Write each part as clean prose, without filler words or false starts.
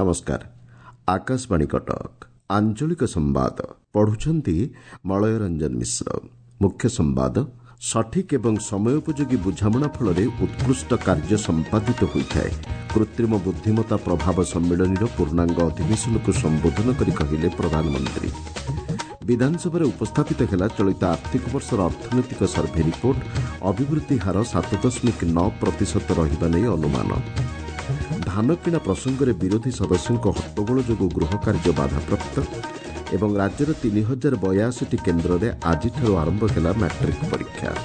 नमस्कार। आकाशवाणी कटक आंचलिक संवाद पढ़ुछंती मलय रंजन मिश्र। मुख्य संवाद सठिक एवं समयोपयोगी बुझामणा फल उत्कृष्ट कार्य संपादित होता है। कृत्रिम बुद्धिमत्ता प्रभाव सम्मेलन पूर्णांग अधिवेशन को संबोधन कर कहले प्रधानमंत्री। विधानसभा उपस्थापित है चलित आर्थिक वर्षर अर्थनैतिक सर्भे रिपोर्ट। अभिवृद्धि हार 7.9% रहिबा नै अनुमान। धान किणा प्रसंग में विरोधी सदस्यों हट्टगोल जो गृह कार्य बाधाप्राप्त एवं राज्यर 3082 केन्द्र में आज आरंभ है मैट्रिक परीक्षा।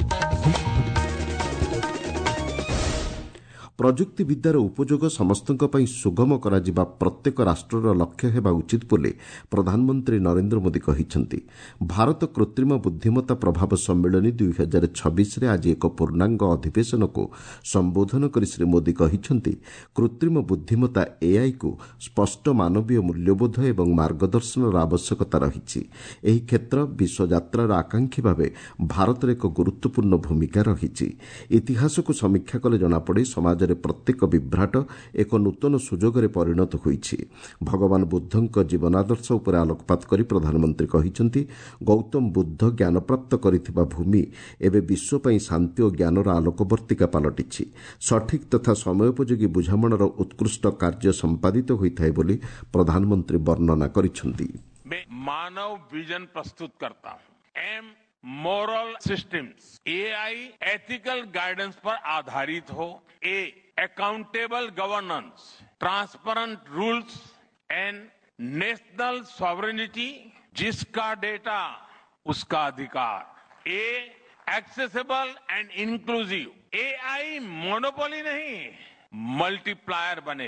प्रजुक्ति विद्यार उपयोग समस्तक पई सुगम कराजिबा प्रत्येक राष्ट्रर लक्ष्य हेबा उचित बोली प्रधानमंत्री नरेंद्र मोदी कहिसेंति। भारत कृत्रिम बुद्धिमत्ता प्रभाव सम्मेलन 2026 रे आज एक पूर्णांग अधिवेशन को संबोधन कर श्री मोदी कहिसेंति कृत्रिम बुद्धिमत्ता एआई को स्पष्ट मानवीय मूल्यबोध एवं मार्गदर्शन आवश्यकता रही। एही क्षेत्र विश्वयात्रार आकांक्षी भावे भारत एक गुरुत्वपूर्ण भूमिका रही। इतिहास को समीक्षा कले जनापड़े समाज प्रत्येक विभ्राट एक नूतन सुजोग परिणत होईछि। भगवान बुद्धଙ୍କ जीवनादर्श उपर आलोकपात करी प्रधानमंत्री कहिसेंति गौतम बुद्ध ज्ञान प्राप्त करिथिबा भूमि एवं विश्व पई शांति और ज्ञानर आलोकवर्तिका पलटिछि। सठिक तथा समयोपयोगी बुझामणार उत्कृष्ट कार्य संपादित होइथाय बोली प्रधानमंत्री वर्णना करिसेंति। मैं मानव विजन प्रस्तुत करता हूं। Moral systems AI ethical guidance पर आधारित हो। Accountable governance, transparent rules and national sovereignty. जिसका डेटा उसका अधिकार। Accessible and inclusive. AI monopoly नहीं मल्टीप्लायर बने।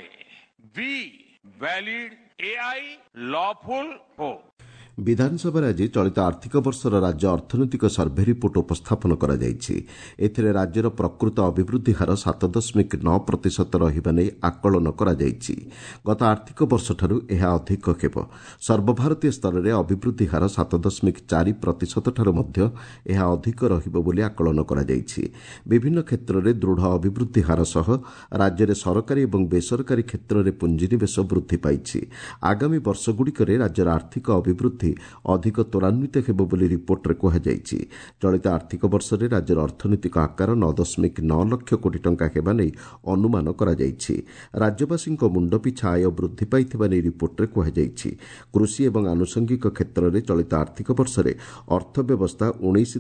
वैलिड एआई लॉफुल हो। विधानसभा आज चलित आर्थिक वर्षर राज्य अर्थनैतिक सर्भे रिपोर्ट उपस्थापन करा जायछि। एथिरे राज्यर प्रकृत अभिवृद्धि हार 7.9% रहिबा नै आकलन करा जायछि। गत आर्थिक वर्ष ठारू एहा अधिक हेबो। सर्वभारतीय स्तर रे अभिवृद्धि हार 7.4% ठारू मध्य एहा अधिक रहिबो बोली आकलन करा जायछि। विभिन्न क्षेत्र रे दृढ़ अभिवृद्धि हार सह राज्य रे सरकारी एवं बेसरकारी क्षेत्र रे पुंजीनिवेश वृद्धि पाइछि। आगामी वर्षगुड़िक राज्यर आर्थिक अभिवृद्धि अधिक त्वरान्वित हेबो बोली रिपोर्ट रे कुहाଯାଇଛି। चलित आर्थिक वर्ष रे राज्यर अर्थनैतिक आकार 9.9 लाख कोटी टंका हेबा नै अनुमान करा जायछि। राज्यवासी मुंडपिछा आय वृद्धि पाइथिबा नै रिपोर्ट रे कुहाଯାଇଛି। कृषि एवं आनुषंगिक क्षेत्र रे चलित आर्थिक वर्ष रे अर्थव्यवस्था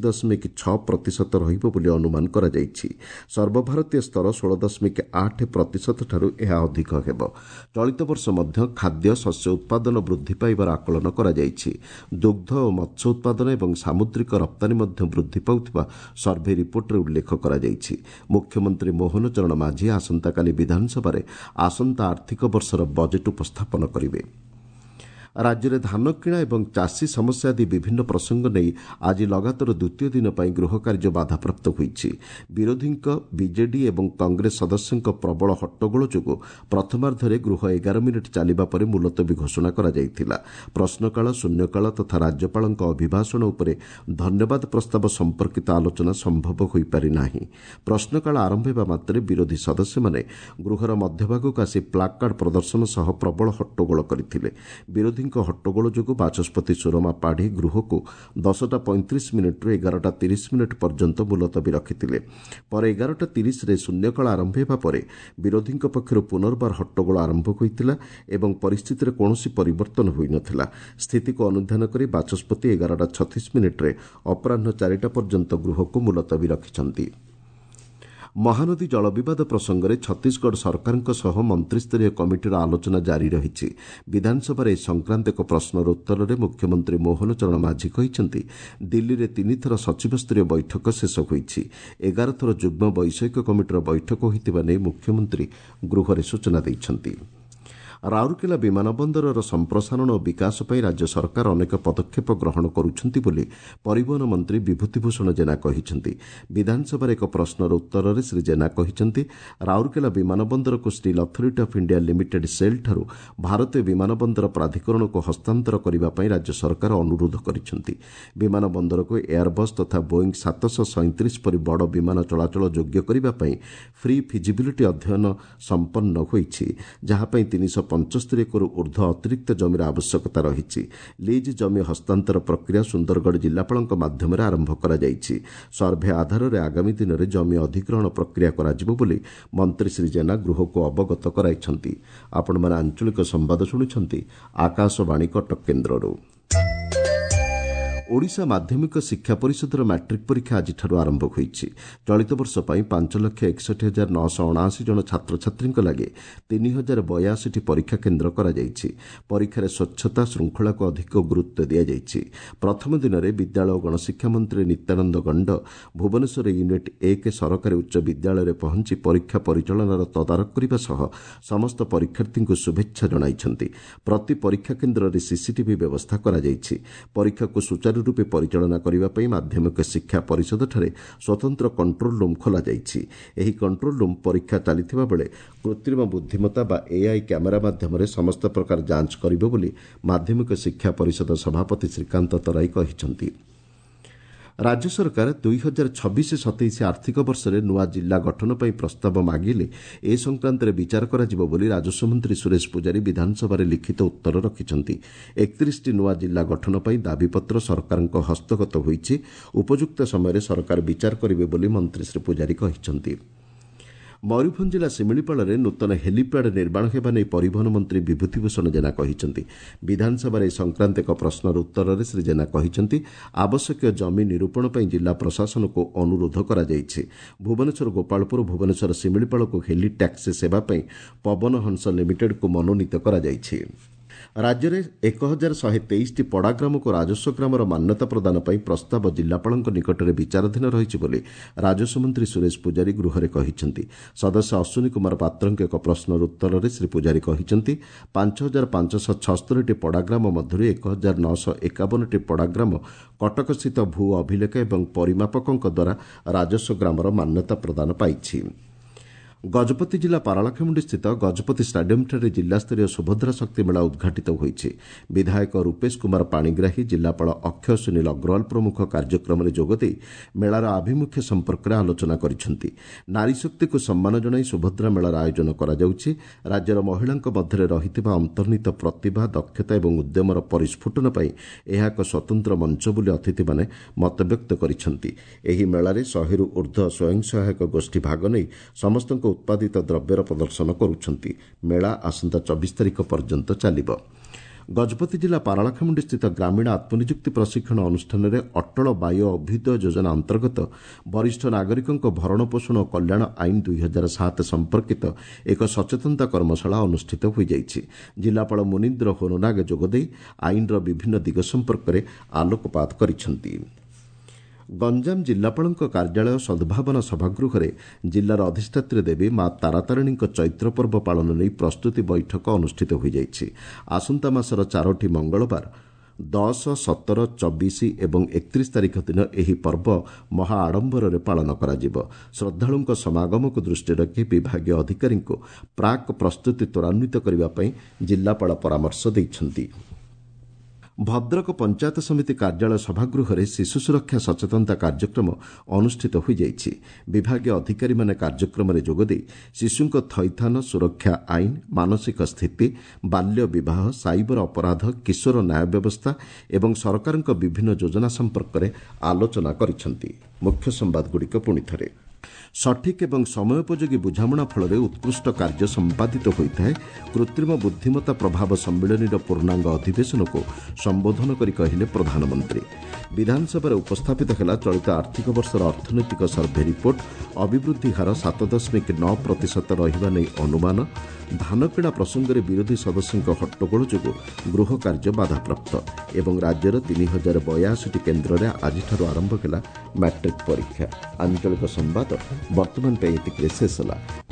19.6% रहिबो बोली अनुमान करा जायछि। सर्वभारतीय स्तर 16.8% ठारू एहा अधिक हेबो। चलित वर्ष मध्य खाद्य शस्य उत्पादन वृद्धि पाइबार आकलन करा जायछि। दुग्ध और मत्स्य उत्पादन एवं सामुद्रिक रप्तानी मध्य वृद्धि पाउथिबा सर्भे रिपोर्ट रे उल्लेख करा जायछि। मुख्यमंत्री मोहन चरण माझी आसंताकाली विधानसभा आसंता आर्थिक वर्षर बजेट उपस्थापन करिवे। राज्य में धान किणा एवं चाषी समस्या आदि विभिन्न प्रसंग नहीं आज लगातार द्वितीय दिन पर गृह कार्य बाधाप्राप्त होईछि। विरोधी बीजेडी एवं कांग्रेस सदस्यों प्रबल हट्टगोल जो प्रथमार्धरे गृह 11 मिनिट चलिबा परे मुलतवी घोषणा करा जायथिला। प्रश्नकाल शून्यकाल तथा राज्यपाल अभिभाषण उपरे धन्यवाद प्रस्ताव संपर्कित आलोचना संभव हो पारि नाही। प्रश्नकाल आरंभ हेबा मात्रे विरोधी सदस्य माने गृहर मध्यभागक आसी प्लाकार्ड प्रदर्शन सह प्रबल हट्टगोल करथिले। विरोधी हट्टगोल जो बाचस्पति सुरमा पाढ़ी गृह को 10:35 मिनिट्रु 11:30 मिनिट पर्यंत मुलतवी रखिथिले। पर 11:30 रे शून्यकाल आरंभ हेबा परे विरोधी पक्षर पुनर्बार हट्टगोल आरंभ होइतिला एवं परिस्थिति कौनसी परिवर्तन होई नथिला। स्थिति को अनुध्यान करी बाचस्पति 11:36 मिनिट्रे अपराह्न 4टा पर्यंत गृह को मुलतवी रखिछंती। महानदी जल विवाद प्रसंग में छत्तीसगढ़ सरकार सह मंत्रिस्तरीय कमिटीर आलोचना जारी रही। विधानसभा संक्रांत एक प्रश्नर उत्तर में मुख्यमंत्री मोहन चरण माझी कहते दिल्ली में 3 थर सचिव स्तरीय बैठक शेष होईछि। 11 थर जुग्म वैषयिक कमिटीर बैठक होइतिबा नै मुख्यमंत्री गृह में सूचना दैछन्ति। राउरकेला विमान बंदरर संप्रसारण और विकास पर राज्य सरकार अनेक पदक्षेप ग्रहण करुछन्ति बोली परिवहन मंत्री विभूतिभूषण जेना कहिसेंति। विधानसभा एक प्रश्नर उत्तर में श्री जेना कहिसेंति राउरकेला विमान बंदर को steel authority of India limited SAIL ठारू भारतीय विमान बंदर प्राधिकरण को हस्तांतर करने पर राज्य सरकार अनुरोध करिसेंति। विमान बंदर को एयरबस तथा बोईंग 737 परि बड़ विमान चलाचल योग्य करने फ्री फिजिबिलिटी अध्ययन संपन्न होईछि, जहां 300 275 एकरରୁ ଊର୍ଦ୍ଧ୍ୱ ଅତିରିକ୍ତ ଜମିର ଆବଶ୍ୟକତା ରହିଛି। ଲିଜ୍ ଜମି ହସ୍ତାନ୍ତର ପ୍ରକ୍ରିୟା ସୁନ୍ଦରଗଡ଼ ଜିଲ୍ଲାପାଳଙ୍କ ମାଧ୍ୟମରେ ଆରମ୍ଭ କରାଯାଇଛି। ସର୍ଭେ ଆଧାରରେ ଆଗାମୀ ଦିନରେ ଜମି ଅଧିଗ୍ରହଣ ପ୍ରକ୍ରିୟା କରାଯିବ ବୋଲି ମନ୍ତ୍ରୀ ଶ୍ରୀ ଜେନା ଗୃହକୁ ଅବଗତ କରାଇଛନ୍ତି। ଆପଣମାନେ ଆଞ୍ଚଳିକ ସମ୍ବାଦ ଶୁଣୁଛନ୍ତି ଆକାଶବାଣୀ କଟକ କେନ୍ଦ୍ରରୁ। ଓଡ଼ିଶା ମାଧ୍ୟମିକ ଶିକ୍ଷା ପରିଷଦର ମାଟ୍ରିକ୍ ପରୀକ୍ଷା ଆଜିଠାରୁ ଆରମ୍ଭ ହୋଇଛି। ଚଳିତ ବର୍ଷ ପାଇଁ 5,61,979 ଜଣ ଛାତ୍ରଛାତ୍ରୀଙ୍କ ଲାଗି 3,082ଟି ପରୀକ୍ଷା କେନ୍ଦ୍ର କରାଯାଇଛି। ପରୀକ୍ଷାରେ ସ୍ୱଚ୍ଛତା ଶୃଙ୍ଖଳାକୁ ଅଧିକ ଗୁରୁତ୍ୱ ଦିଆଯାଇଛି। ପ୍ରଥମ ଦିନରେ ବିଦ୍ୟାଳୟ ଓ ଗଣଶିକ୍ଷା ମନ୍ତ୍ରୀ ନିତ୍ୟାନନ୍ଦ ଗଣ୍ଡ ଭୁବନେଶ୍ୱର ୟୁନିଟ୍ 1 ସରକାରୀ ଉଚ୍ଚ ବିଦ୍ୟାଳୟରେ ପହଞ୍ଚି ପରୀକ୍ଷା ପରିଚାଳନାର ତଦାରଖ କରିବା ସହ ସମସ୍ତ ପରୀକ୍ଷାର୍ଥୀଙ୍କୁ ଶୁଭେଚ୍ଛା ଜଣାଇଛନ୍ତି। ପ୍ରତି ପରୀକ୍ଷା କେନ୍ଦ୍ରରେ ସିସିଟିଭି ବ୍ୟବସ୍ଥା କରାଯାଇଛି। ପରୀକ୍ଷାକୁ ସୁଚାରୁରୂପେ ପରିଚାଳନା କରିବା ପାଇଁ ମାଧ୍ୟମିକ ଶିକ୍ଷା ପରିଷଦଠାରେ ସ୍ୱତନ୍ତ୍ର କଣ୍ଟ୍ରୋଲ ରୁମ୍ ଖୋଲାଯାଇଛି। ଏହି କଣ୍ଟ୍ରୋଲ ରୁମ୍ ପରୀକ୍ଷା ଚାଲିଥିବା ବେଳେ କୃତ୍ରିମ ବୁଦ୍ଧିମତ୍ତା ବା ଏଆଇ କ୍ୟାମେରା ମାଧ୍ୟମରେ ସମସ୍ତ ପ୍ରକାର ଯାଞ୍ଚ କରିବ ବୋଲି ମାଧ୍ୟମିକ ଶିକ୍ଷା ପରିଷଦ ସଭାପତି ଶ୍ରୀକାନ୍ତ ତରାଇ କହିଛନ୍ତି। ରାଜ୍ୟ ସରକାର 2026-27 ଆର୍ଥିକ ବର୍ଷରେ ନୂଆ ଜିଲ୍ଲା ଗଠନ ପାଇଁ ପ୍ରସ୍ତାବ ମାଗିଲେ ଏ ସଂକ୍ରାନ୍ତରେ ବିଚାର କରାଯିବ ବୋଲି ରାଜସ୍ୱ ମନ୍ତ୍ରୀ ସୁରେଶ ପୂଜାରୀ ବିଧାନସଭାରେ ଲିଖିତ ଉତ୍ତର ରଖିଛନ୍ତି। 31ଟି ନୂଆ ଜିଲ୍ଲା ଗଠନ ପାଇଁ ଦାବିପତ୍ର ସରକାରଙ୍କ ହସ୍ତଗତ ହୋଇଛି। ଉପଯୁକ୍ତ ସମୟରେ ସରକାର ବିଚାର କରିବେ ବୋଲି ମନ୍ତ୍ରୀ ଶ୍ରୀ ପୂଜାରୀ କହିଛନ୍ତି। ମୟୂରଭଞ୍ଜ ଜିଲ୍ଲା ଶିମିଳିପାଳରେ ନୂତନ ହେଲିପ୍ୟାଡ୍ ନିର୍ମାଣ ହେବା ନେଇ ପରିବହନ ମନ୍ତ୍ରୀ ବିଭୂତିଭୂଷଣ ଜେନା କହିଛନ୍ତି। ବିଧାନସଭାରେ ଏ ସଂକ୍ରାନ୍ତ ଏକ ପ୍ରଶ୍ନର ଉତ୍ତରରେ ଶ୍ରୀ ଜେନା କହିଛନ୍ତି, ଆବଶ୍ୟକୀୟ ଜମି ନିରୂପଣ ପାଇଁ ଜିଲ୍ଲା ପ୍ରଶାସନକୁ ଅନୁରୋଧ କରାଯାଇଛି। ଭୁବନେଶ୍ୱର ଗୋପାଳପୁର ଭୁବନେଶ୍ୱର ଶିମିଳିପାଳକୁ ହେଲି ଟ୍ୟାକ୍ସି ସେବା ପାଇଁ ପବନ ହଂସ ଲିମିଟେଡ୍କୁ ମନୋନୀତ କରାଯାଇଛି। ରାଜ୍ୟରେ 1,123ଟି ପଡ଼ାଗ୍ରାମକୁ ରାଜସ୍ୱ ଗ୍ରାମର ମାନ୍ୟତା ପ୍ରଦାନ ପାଇଁ ପ୍ରସ୍ତାବ ଜିଲ୍ଲାପାଳଙ୍କ ନିକଟରେ ବିଚାରାଧୀନ ରହିଛି ବୋଲି ରାଜସ୍ୱ ମନ୍ତ୍ରୀ ସୁରେଶ ପୂଜାରୀ ଗୃହରେ କହିଛନ୍ତି। ସଦସ୍ୟ ଅଶ୍ୱିନୀ କୁମାର ପାତ୍ରଙ୍କ ଏକ ପ୍ରଶ୍ନର ଉତ୍ତରରେ ଶ୍ରୀ ପୂଜାରୀ କହିଛନ୍ତି, 5,576ଟି ପଡ଼ାଗ୍ରାମ ମଧ୍ୟରୁ 1,951ଟି ପଡ଼ାଗ୍ରାମ କଟକସ୍ଥିତ ଭୂ ଅଭିଲେଖ ଏବଂ ପରିମାପକଙ୍କ ଦ୍ୱାରା ରାଜସ୍ୱ ଗ୍ରାମର ମାନ୍ୟତା ପ୍ରଦାନ ପାଇଛି। ଗଜପତି ଜିଲ୍ଲା ପାରଳାଖେମୁଣ୍ଡିସ୍ଥିତ ଗଜପତି ଷ୍ଟାଡିୟମ୍ଠାରେ ଜିଲ୍ଲାସ୍ତରୀୟ ସୁଭଦ୍ରା ଶକ୍ତି ମେଳା ଉଦ୍ଘାଟିତ ହୋଇଛି। ବିଧାୟକ ରୂପେଶ କୁମାର ପାଣିଗ୍ରାହୀ, ଜିଲ୍ଲାପାଳ ଅକ୍ଷୟ ସୁନୀଲ ଅଗ୍ରୱାଲ ପ୍ରମୁଖ କାର୍ଯ୍ୟକ୍ରମରେ ଯୋଗଦେଇ ମେଳାର ଆଭିମୁଖ୍ୟ ସମ୍ପର୍କରେ ଆଲୋଚନା କରିଛନ୍ତି। ନାରୀଶକ୍ତିକୁ ସମ୍ମାନ ଜଣାଇ ସୁଭଦ୍ରା ମେଳାର ଆୟୋଜନ କରାଯାଉଛି। ରାଜ୍ୟର ମହିଳାଙ୍କ ମଧ୍ୟରେ ରହିଥିବା ଅନ୍ତର୍ନିହିତ ପ୍ରତିଭା, ଦକ୍ଷତା ଏବଂ ଉଦ୍ୟମର ପରିସ୍ଫୁଟନ ପାଇଁ ଏହା ଏକ ସ୍ୱତନ୍ତ୍ର ମଞ୍ଚ ବୋଲି ଅତିଥିମାନେ ମତବ୍ୟକ୍ତ କରିଛନ୍ତି। ଏହି ମେଳାରେ 100ରୁ ଊର୍ଦ୍ଧ୍ୱ ସ୍ୱୟଂ ସହାୟକ ଗୋଷ୍ଠୀ ଭାଗ ନେଇ ସମସ୍ତଙ୍କ ଉତ୍ପାଦିତ ଦ୍ରବ୍ୟର ପ୍ରଦର୍ଶନ କରୁଛନ୍ତି। ମେଳା ଆସନ୍ତା 24 ତାରିଖ ପର୍ଯ୍ୟନ୍ତ ଚାଲିବ। ଗଜପତି ଜିଲ୍ଲା ପାରଳାଖେମୁଣ୍ଡିସ୍ଥିତ ଗ୍ରାମୀଣ ଆତ୍ମନିଯୁକ୍ତି ପ୍ରଶିକ୍ଷଣ ଅନୁଷ୍ଠାନରେ ଅଟଳ ବାୟ ଅଭ୍ୟୁଦୟ ଯୋଜନା ଅନ୍ତର୍ଗତ ବରିଷ୍ଠ ନାଗରିକଙ୍କ ଭରଣପୋଷଣ ଓ କଲ୍ୟାଣ ଆଇନ 2007 ସମ୍ପର୍କିତ ଏକ ସଚେତନତା କର୍ମଶାଳା ଅନୁଷ୍ଠିତ ହୋଇଯାଇଛି। ଜିଲ୍ଲାପାଳ ମୁନିନ୍ଦ୍ର ହୋନନାଗ ଯୋଗଦେଇ ଆଇନର ବିଭିନ୍ନ ଦିଗ ସମ୍ପର୍କରେ ଆଲୋକପାତ କରିଛନ୍ତି। ଗଞ୍ଜାମ ଜିଲ୍ଲାପାଳଙ୍କ କାର୍ଯ୍ୟାଳୟ ସଦ୍ଭାବନା ସଭାଗୃହରେ ଜିଲ୍ଲାର ଅଧିଷ୍ଠାତ୍ରୀ ଦେବୀ ମା ତାରାତାରିଣୀଙ୍କ ଚୈତ୍ର ପର୍ବ ପାଳନ ନେଇ ପ୍ରସ୍ତୁତି ବୈଠକ ଅନୁଷ୍ଠିତ ହୋଇଯାଇଛି। ଆସନ୍ତା ମାସର 4ଟି ମଙ୍ଗଳବାର 10, 17, 24 ଏବଂ 31 ତାରିଖ ଦିନ ଏହି ପର୍ବ ମହା ଆଡ଼ମ୍ବରରେ ପାଳନ କରାଯିବ। ଶ୍ରଦ୍ଧାଳୁଙ୍କ ସମାଗମକୁ ଦୃଷ୍ଟିରେ ରଖି ବିଭାଗୀୟ ଅଧିକାରୀଙ୍କୁ ପ୍ରାକ୍ ପ୍ରସ୍ତୁତି ତ୍ୱରାନ୍ୱିତ କରିବା ପାଇଁ ଜିଲ୍ଲାପାଳ ପରାମର୍ଶ ଦେଇଛନ୍ତି। ଭଦ୍ରକ ପଞ୍ଚାୟତ ସମିତି କାର୍ଯ୍ୟାଳୟ ସଭାଗୃହରେ ଶିଶୁ ସୁରକ୍ଷା ସଚେତନତା କାର୍ଯ୍ୟକ୍ରମ ଅନୁଷ୍ଠିତ ହୋଇଯାଇଛି। ବିଭାଗୀୟ ଅଧିକାରୀମାନେ କାର୍ଯ୍ୟକ୍ରମରେ ଯୋଗଦେଇ ଶିଶୁଙ୍କ ଥଇଥାନ, ସୁରକ୍ଷା ଆଇନ, ମାନସିକ ସ୍ଥିତି, ବାଲ୍ୟ ବିବାହ, ସାଇବର ଅପରାଧ, କିଶୋର ନ୍ୟାୟ ବ୍ୟବସ୍ଥା ଏବଂ ସରକାରଙ୍କ ବିଭିନ୍ନ ଯୋଜନା ସମ୍ପର୍କରେ ଆଲୋଚନା କରିଛନ୍ତି। ମୁଖ୍ୟ ସମ୍ବାଦଗୁଡ଼ିକ ପୁଣିଥରେ। ସଠିକ୍ ଏବଂ ସମୟୋପଯୋଗୀ ବୁଝାମଣା ଫଳରେ ଉତ୍କୃଷ୍ଟ କାର୍ଯ୍ୟ ସମ୍ପାଦିତ ହୋଇଥାଏ। କୃତ୍ରିମ ବୁଦ୍ଧିମତ୍ତା ପ୍ରଭାବ ସମ୍ମିଳନୀର ପୂର୍ଣ୍ଣାଙ୍ଗ ଅଧିବେଶନକୁ ସମ୍ବୋଧନ କରି କହିଲେ ପ୍ରଧାନମନ୍ତ୍ରୀ। ବିଧାନସଭାରେ ଉପସ୍ଥାପିତ ହେଲା ଚଳିତ ଆର୍ଥିକ ବର୍ଷର ଅର୍ଥନୈତିକ ସର୍ଭେ ରିପୋର୍ଟ। ଅଭିବୃଦ୍ଧି ହାର 7.9% ରହିବା ନେଇ ଅନୁମାନ। ଧାନ କିଣା ପ୍ରସଙ୍ଗରେ ବିରୋଧୀ ସଦସ୍ୟଙ୍କ ହଟ୍ଟଗୋଳ ଯୋଗୁଁ ଗୃହ କାର୍ଯ୍ୟ ବାଧାପ୍ରାପ୍ତ ଏବଂ ରାଜ୍ୟର 3,082ଟି କେନ୍ଦ୍ରରେ ଆଜିଠାରୁ ଆରମ୍ଭ ହେଲା ମାଟ୍ରିକ୍ ପରୀକ୍ଷା। ଆଞ୍ଚଳିକ ସମ୍ବାଦ ବର୍ତ୍ତମାନ ପାଇଁ ଏତିକିରେ ଶେଷ ହେଲା।